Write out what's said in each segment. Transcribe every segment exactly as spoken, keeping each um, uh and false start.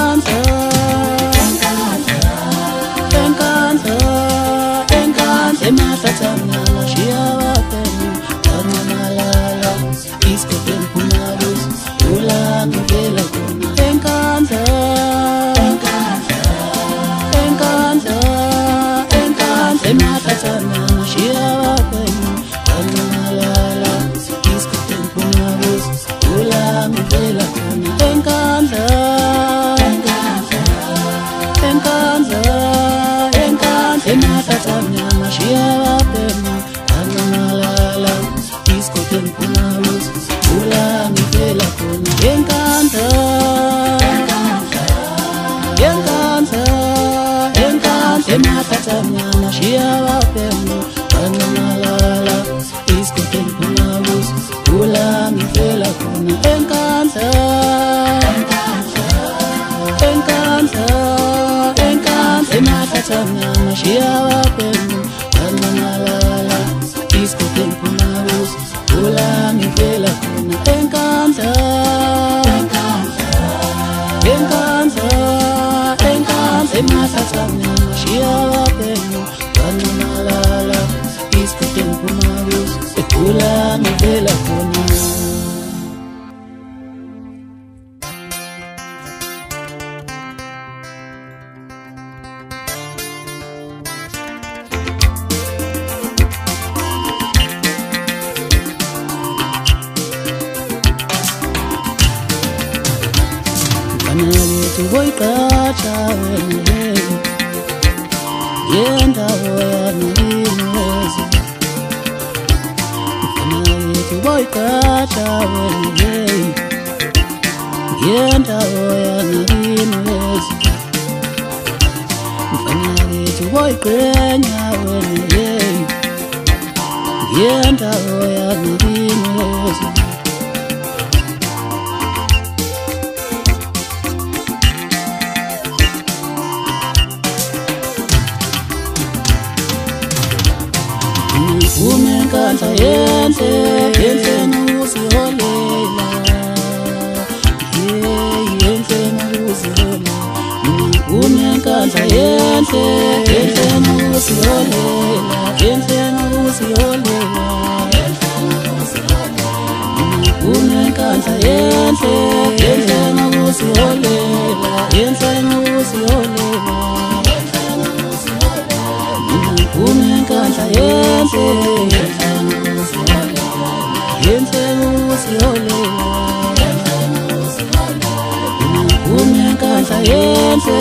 enkandla enkandla enkandla emahlathana ngashiya ababhemu bancamalala isikoteni phumabus ula ngivela khona enkandla enkandla enkandla enkandla emahlathana ngashiya ababhemu bancamalala isikoteni phumabus ula ngivela khona enkandla emahlathana ngashiya ababhemu bancamalala isikoteni phumabus ula ngivela khona enkandla enkandla enkandla emahlathana ngashiya ababhemu bancamalala isikoteni phumabus ula ngivela khona enkandla enkandla enkandla emahlathana ngashiya ababhemu bancamalala isikoteni phumabus ula ngivela khona enkandla enkandla enkandla emahlathana ngashiya ababhemu bancamalala isikoteni phumabus ula ngivela khona. Banalithi boyqatsha wena yendawo yanginezi banalithi boyqatsha wena yendawo yanginezi banalithi boyqenya wena yendawo yanginezi umenkandla yenhle yenhle nokuziholela yenhle nokuziholela umenkandla yenhle yenhle nokuziholela yenhle nokuziholela umenkandla yenhle yenhle nokuziholela yenhle nokuziholela umenkandla yenhle yenhle nokuziholela umenkandla yenhle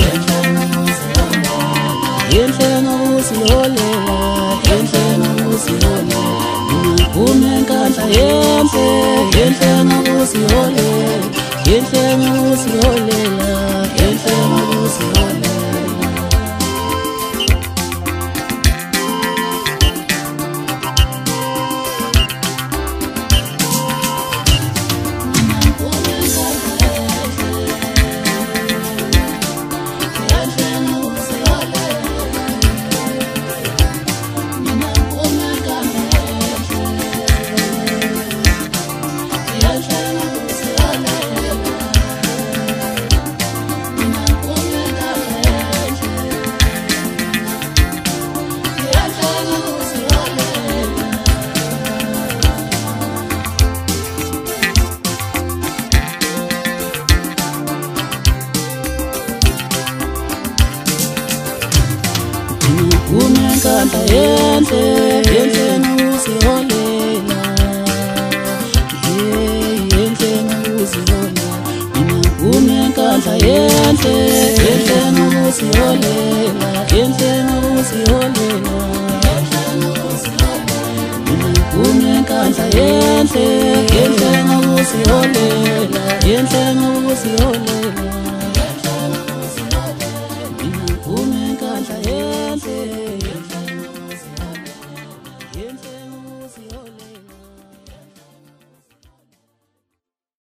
yenhle nokuziholela yenhle nokuziholela umenkandla yenhle yenhle nokuziholela yenhle nokuziholela yenhle nokuziholela. Umenkandla yenhle yenhle nokuziholela yenhle nokuziholela umenkandla yenhle yenhle nokuziholela yenhle nokuziholela umenkandla yenhle yenhle nokuziholela yenhle